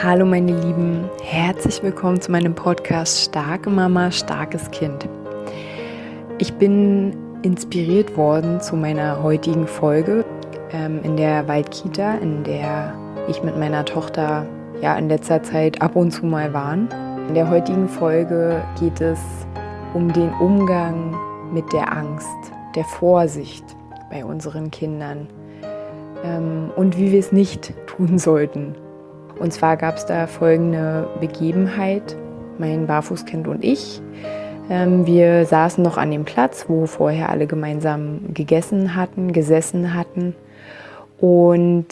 Hallo meine Lieben, herzlich willkommen zu meinem Podcast Starke Mama, starkes Kind. Ich bin inspiriert worden zu meiner heutigen Folge in der Waldkita, in der ich mit meiner Tochter in letzter Zeit ab und zu mal war. In der heutigen Folge geht es um den Umgang mit der Angst, der Vorsicht bei unseren Kindern und wie wir es nicht tun sollten. Und zwar gab es da folgende Begebenheit, mein Barfußkind und ich. Wir saßen noch an dem Platz, wo vorher alle gemeinsam gesessen hatten. Und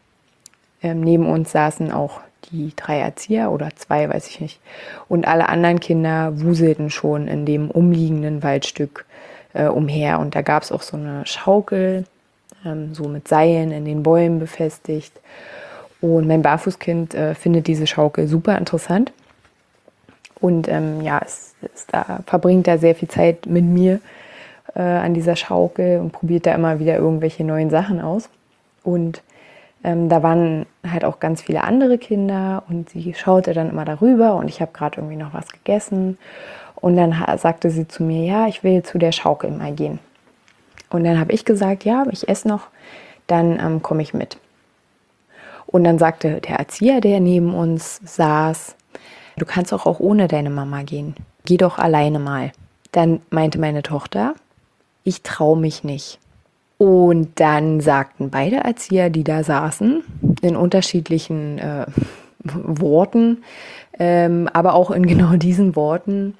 neben uns saßen auch die 3 Erzieher oder 2, weiß ich nicht. Und alle anderen Kinder wuselten schon in dem umliegenden Waldstück umher. Und da gab es auch so eine Schaukel, so mit Seilen in den Bäumen befestigt. Und mein Barfußkind findet diese Schaukel super interessant und verbringt da sehr viel Zeit mit mir an dieser Schaukel und probiert da immer wieder irgendwelche neuen Sachen aus. Und da waren halt auch ganz viele andere Kinder und sie schaute dann immer darüber und ich habe gerade irgendwie noch was gegessen. Und dann sagte sie zu mir, ja, ich will zu der Schaukel mal gehen. Und dann habe ich gesagt, ja, ich esse noch, dann komme ich mit. Und dann sagte der Erzieher, der neben uns saß, du kannst auch ohne deine Mama gehen. Geh doch alleine mal. Dann meinte meine Tochter, ich traue mich nicht. Und dann sagten beide Erzieher, die da saßen, in unterschiedlichen Worten, aber auch in genau diesen Worten,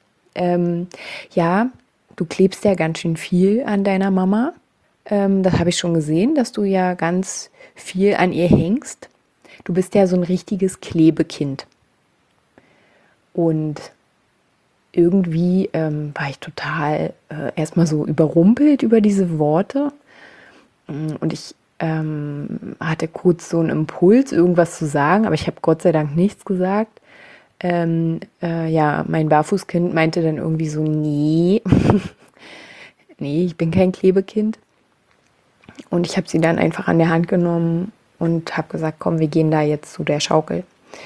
ja, du klebst ja ganz schön viel an deiner Mama. Das habe ich schon gesehen, dass du ja ganz viel an ihr hängst. Du bist ja so ein richtiges Klebekind. Und irgendwie war ich total erstmal so überrumpelt über diese Worte. Und ich hatte kurz so einen Impuls, irgendwas zu sagen, aber ich habe Gott sei Dank nichts gesagt. Mein Barfußkind meinte dann irgendwie so, nee, nee, ich bin kein Klebekind. Und ich habe sie dann einfach an der Hand genommen und habe gesagt, komm, wir gehen da jetzt zu der Schaukel.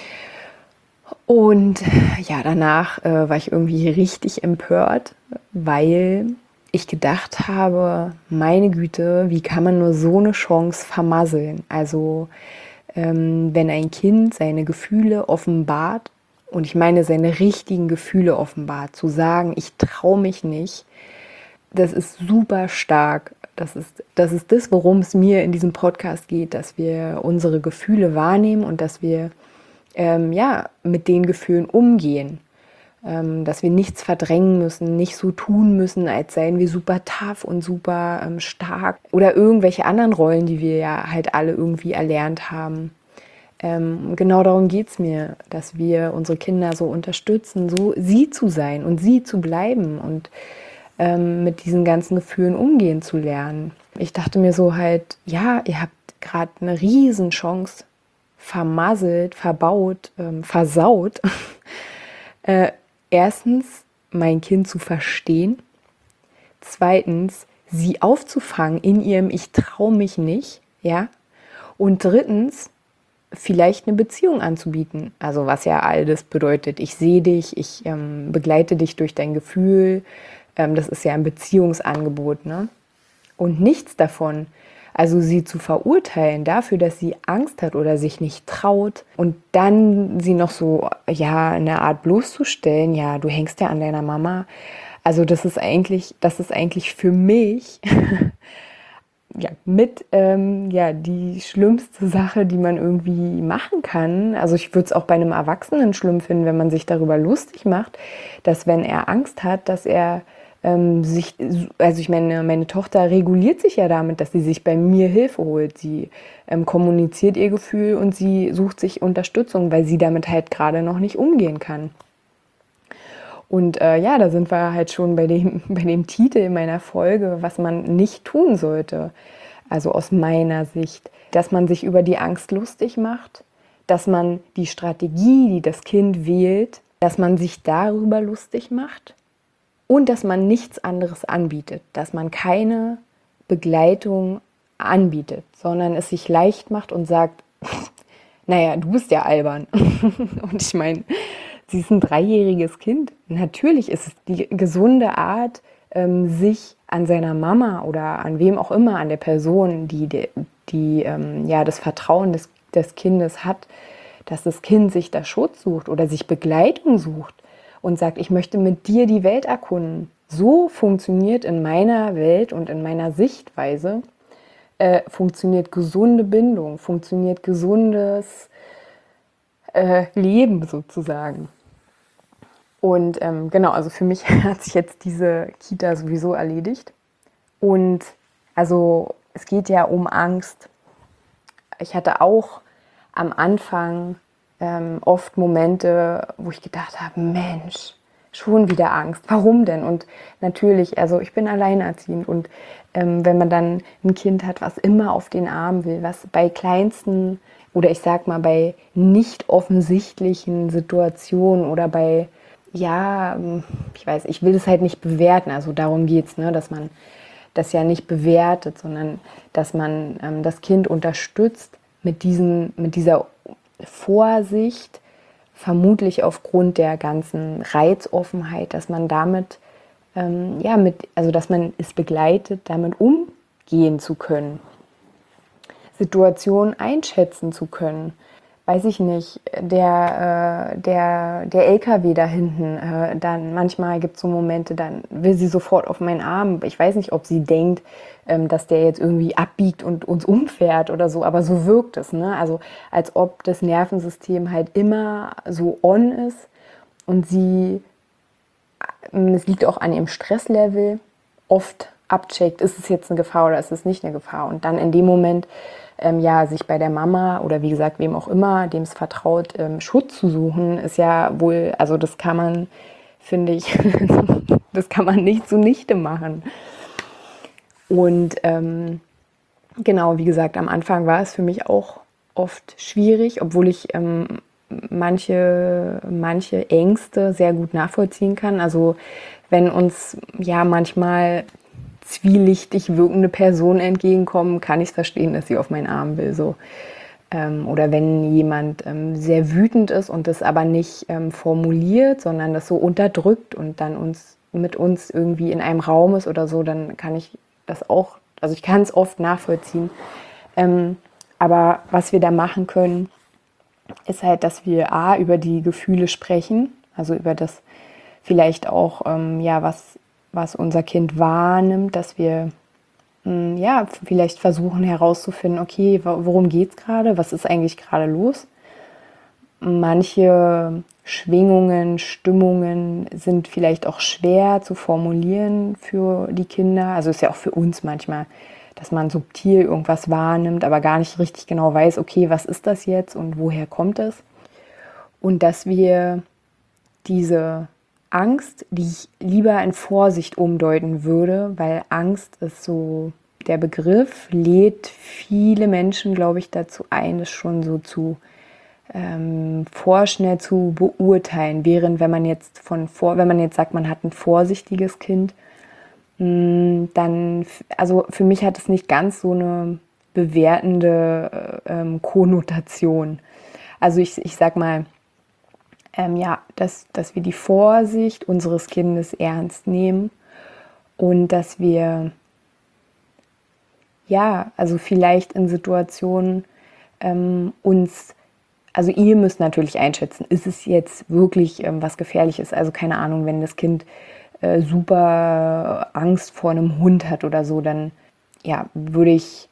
Und ja, danach war ich irgendwie richtig empört, weil ich gedacht habe, meine Güte, wie kann man nur so eine Chance vermasseln? Also wenn ein Kind seine Gefühle offenbart, und ich meine seine richtigen Gefühle offenbart, zu sagen, ich traue mich nicht, das ist super stark. Das ist das, worum es mir in diesem Podcast geht, dass wir unsere Gefühle wahrnehmen und dass wir mit den Gefühlen umgehen. Dass wir nichts verdrängen müssen, nicht so tun müssen, als seien wir super tough und super stark. Oder irgendwelche anderen Rollen, die wir ja halt alle irgendwie erlernt haben. Genau darum geht es mir, dass wir unsere Kinder so unterstützen, so sie zu sein und sie zu bleiben und mit diesen ganzen Gefühlen umgehen zu lernen. Ich dachte mir so halt, ja, ihr habt gerade eine Riesenchance vermasselt, verbaut, versaut. Erstens, mein Kind zu verstehen. Zweitens, sie aufzufangen in ihrem Ich traue mich nicht. Ja? Und drittens, vielleicht eine Beziehung anzubieten. Also was ja all das bedeutet. Ich sehe dich, ich begleite dich durch dein Gefühl. Das ist ja ein Beziehungsangebot, ne? Und nichts davon, also sie zu verurteilen dafür, dass sie Angst hat oder sich nicht traut und dann sie noch so, ja, eine Art bloßzustellen, ja, du hängst ja an deiner Mama. Also das ist eigentlich für mich die schlimmste Sache, die man irgendwie machen kann. Also ich würde es auch bei einem Erwachsenen schlimm finden, wenn man sich darüber lustig macht, dass wenn er Angst hat, dass er meine Tochter reguliert sich ja damit, dass sie sich bei mir Hilfe holt. Sie kommuniziert ihr Gefühl und sie sucht sich Unterstützung, weil sie damit halt gerade noch nicht umgehen kann. Und da sind wir halt schon bei dem Titel meiner Folge, was man nicht tun sollte. Also aus meiner Sicht, dass man sich über die Angst lustig macht, dass man die Strategie, die das Kind wählt, dass man sich darüber lustig macht. Und dass man nichts anderes anbietet, dass man keine Begleitung anbietet, sondern es sich leicht macht und sagt, naja, du bist ja albern. Und ich meine, sie ist ein 3-jähriges Kind. Natürlich ist es die gesunde Art, sich an seiner Mama oder an wem auch immer, an der Person, die ja, das Vertrauen des Kindes hat, dass das Kind sich da Schutz sucht oder sich Begleitung sucht und sagt, ich möchte mit dir die Welt erkunden. So funktioniert in meiner Welt und in meiner Sichtweise, funktioniert gesunde Bindung, funktioniert gesundes Leben sozusagen. Und genau, also für mich hat sich jetzt diese Kita sowieso erledigt. Und also es geht ja um Angst. Ich hatte auch am Anfang oft Momente, wo ich gedacht habe, Mensch, schon wieder Angst. Warum denn? Und natürlich, also ich bin alleinerziehend und wenn man dann ein Kind hat, was immer auf den Arm will, was bei kleinsten oder ich sag mal bei nicht offensichtlichen Situationen oder bei, ja, ich weiß, ich will das halt nicht bewerten, also darum geht's, ne, dass man das ja nicht bewertet, sondern dass man das Kind unterstützt mit dieser Vorsicht, vermutlich aufgrund der ganzen Reizoffenheit, dass man damit, also dass man es begleitet, damit umgehen zu können, Situationen einschätzen zu können. Weiß ich nicht, der LKW da hinten, dann manchmal gibt es so Momente, dann will sie sofort auf meinen Arm. Ich weiß nicht, ob sie denkt, dass der jetzt irgendwie abbiegt und uns umfährt oder so, aber so wirkt es, ne? Also als ob das Nervensystem halt immer so on ist und es liegt auch an ihrem Stresslevel, oft abcheckt, ist es jetzt eine Gefahr oder ist es nicht eine Gefahr. Und dann in dem Moment sich bei der Mama oder wie gesagt, wem auch immer, dem es vertraut, Schutz zu suchen, ist ja wohl, also das kann man, finde ich, das kann man nicht zunichte machen. Und genau, wie gesagt, am Anfang war es für mich auch oft schwierig, obwohl ich manche Ängste sehr gut nachvollziehen kann. Also wenn uns ja manchmal zwielichtig wirkende Personen entgegenkommen, kann ich es verstehen, dass sie auf meinen Arm will. So. Oder wenn jemand sehr wütend ist und das aber nicht formuliert, sondern das so unterdrückt und dann mit uns irgendwie in einem Raum ist oder so, dann kann ich das auch, also ich kann es oft nachvollziehen. Aber was wir da machen können, ist halt, dass wir über die Gefühle sprechen, also über das vielleicht auch, was unser Kind wahrnimmt, dass wir vielleicht versuchen herauszufinden, okay, worum geht es gerade, was ist eigentlich gerade los? Manche Schwingungen, Stimmungen sind vielleicht auch schwer zu formulieren für die Kinder, also ist ja auch für uns manchmal, dass man subtil irgendwas wahrnimmt, aber gar nicht richtig genau weiß, okay, was ist das jetzt und woher kommt es? Und dass wir diese Angst, die ich lieber in Vorsicht umdeuten würde, weil Angst ist so, der Begriff lädt viele Menschen, glaube ich, dazu ein, es schon so zu vorschnell zu beurteilen, während wenn man jetzt sagt, man hat ein vorsichtiges Kind, dann, also für mich hat es nicht ganz so eine bewertende Konnotation. Also ich sag mal, dass wir die Vorsicht unseres Kindes ernst nehmen und dass wir, also vielleicht in Situationen also ihr müsst natürlich einschätzen, ist es jetzt wirklich was Gefährliches, also keine Ahnung, wenn das Kind super Angst vor einem Hund hat oder so, dann würde ich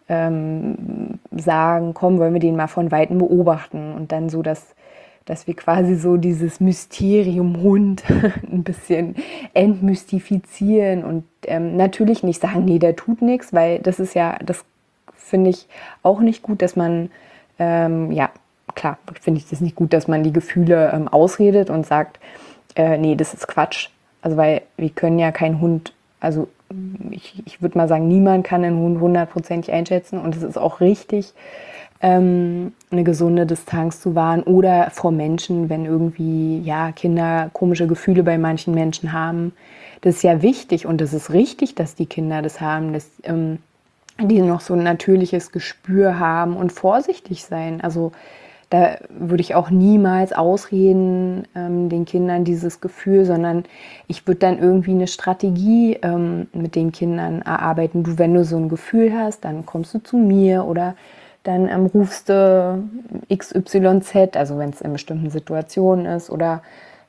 sagen, komm, wollen wir den mal von Weitem beobachten und dann so, dass wir quasi so dieses Mysterium Hund ein bisschen entmystifizieren und natürlich nicht sagen, nee, der tut nichts, weil das finde ich auch nicht gut, dass man, klar, finde ich das nicht gut, dass man die Gefühle ausredet und sagt, nee, das ist Quatsch. Also weil wir können ja keinen Hund, also ich würde mal sagen, niemand kann einen Hund 100%ig einschätzen und es ist auch richtig, eine gesunde Distanz zu wahren oder vor Menschen, wenn irgendwie Kinder komische Gefühle bei manchen Menschen haben. Das ist ja wichtig und das ist richtig, dass die Kinder das haben, dass die noch so ein natürliches Gespür haben und vorsichtig sein. Also Da würde ich auch niemals ausreden, den Kindern dieses Gefühl, sondern ich würde dann irgendwie eine Strategie mit den Kindern erarbeiten. Du, wenn du so ein Gefühl hast, dann kommst du zu mir oder dann rufst du XYZ, also wenn es in bestimmten Situationen ist oder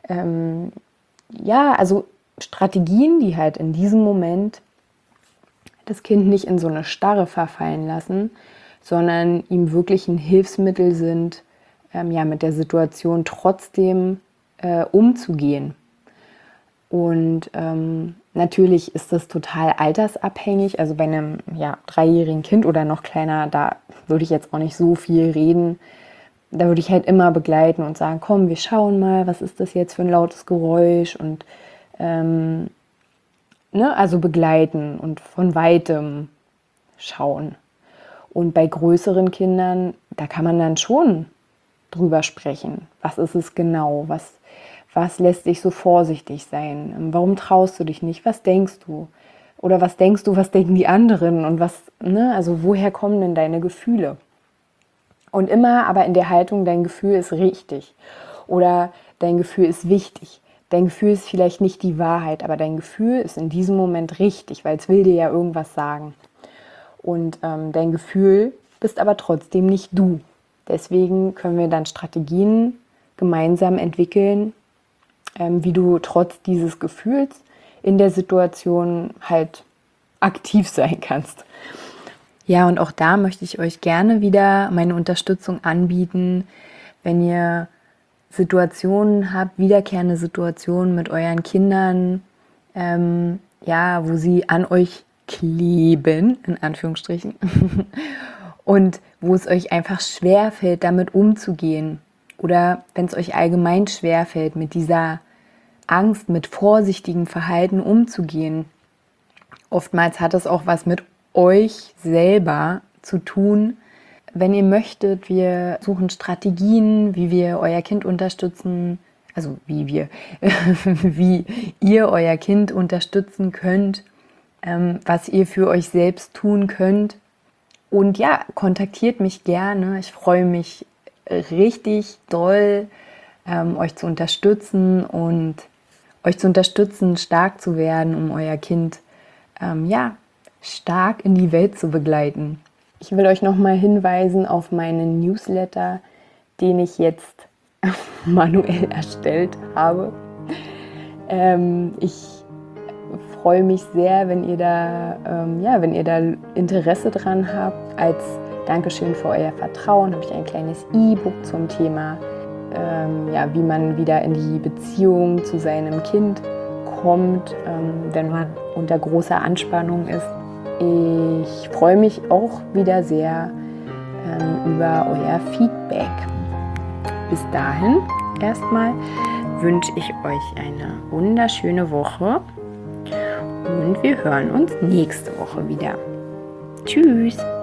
ja, also Strategien, die halt in diesem Moment das Kind nicht in so eine Starre verfallen lassen, sondern ihm wirklich ein Hilfsmittel sind, ja, mit der Situation trotzdem umzugehen. Und natürlich ist das total altersabhängig. Also bei einem 3-jährigen Kind oder noch kleiner, da würde ich jetzt auch nicht so viel reden. Da würde ich halt immer begleiten und sagen, komm, wir schauen mal, was ist das jetzt für ein lautes Geräusch und also begleiten und von weitem schauen. Und bei größeren Kindern, da kann man dann schon drüber sprechen. Was ist es genau? Was lässt dich so vorsichtig sein? Warum traust du dich nicht? Was denkst du? Oder was denkst du, was denken die anderen? Und also woher kommen denn deine Gefühle? Und immer aber in der Haltung, dein Gefühl ist richtig. Oder dein Gefühl ist wichtig. Dein Gefühl ist vielleicht nicht die Wahrheit, aber dein Gefühl ist in diesem Moment richtig, weil es will dir ja irgendwas sagen. Und dein Gefühl bist aber trotzdem nicht du. Deswegen können wir dann Strategien gemeinsam entwickeln, wie du trotz dieses Gefühls in der Situation halt aktiv sein kannst. Ja, und auch da möchte ich euch gerne wieder meine Unterstützung anbieten, wenn ihr Situationen habt, wiederkehrende Situationen mit euren Kindern, wo sie an euch kleben, in Anführungsstrichen, und wo es euch einfach schwerfällt, damit umzugehen. Oder wenn es euch allgemein schwerfällt, mit dieser Angst, mit vorsichtigem Verhalten umzugehen. Oftmals hat es auch was mit euch selber zu tun. Wenn ihr möchtet, wir suchen Strategien, wie wir euer Kind unterstützen, also wie ihr euer Kind unterstützen könnt, was ihr für euch selbst tun könnt. Und ja, kontaktiert mich gerne. Ich freue mich richtig doll, euch zu unterstützen und euch zu unterstützen, stark zu werden, um euer Kind stark in die Welt zu begleiten. Ich will euch nochmal hinweisen auf meinen Newsletter, den ich jetzt manuell erstellt habe. Ich freue mich sehr, wenn ihr da Interesse dran habt. Als Dankeschön für euer Vertrauen habe ich ein kleines E-Book zum Thema, wie man wieder in die Beziehung zu seinem Kind kommt, wenn man unter großer Anspannung ist. Ich freue mich auch wieder sehr über euer Feedback. Bis dahin erstmal wünsche ich euch eine wunderschöne Woche und wir hören uns nächste Woche wieder. Tschüss!